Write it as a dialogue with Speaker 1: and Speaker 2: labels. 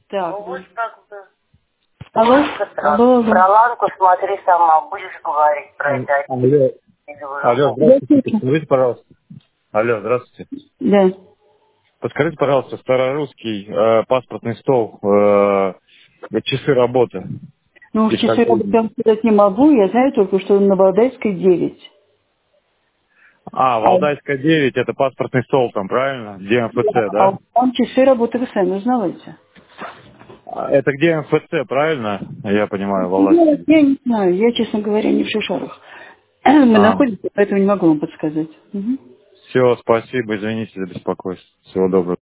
Speaker 1: Так.
Speaker 2: Ну, вот как бы.
Speaker 1: Алло? Алло.
Speaker 2: Про Ланку смотри сама, будешь говорить про это.
Speaker 3: Алло, здравствуйте, подскажите, пожалуйста. Алло, здравствуйте.
Speaker 1: Да.
Speaker 3: Подскажите, пожалуйста, старорусский паспортный стол, часы работы.
Speaker 1: Ну, в часы я сказать не могу, я знаю только, что на Валдайской 9.
Speaker 3: Валдайская 9, это паспортный стол там, правильно? Где МФЦ, да?
Speaker 1: Там часы работы вы сами узнаете.
Speaker 3: Это где МФЦ, правильно? Я понимаю,
Speaker 1: Нет,
Speaker 3: Валдайская.
Speaker 1: я не знаю, я, честно говоря, не в Шишарах. Мы находимся, поэтому не могу вам подсказать.
Speaker 3: Все, спасибо, извините за беспокойство. Всего доброго.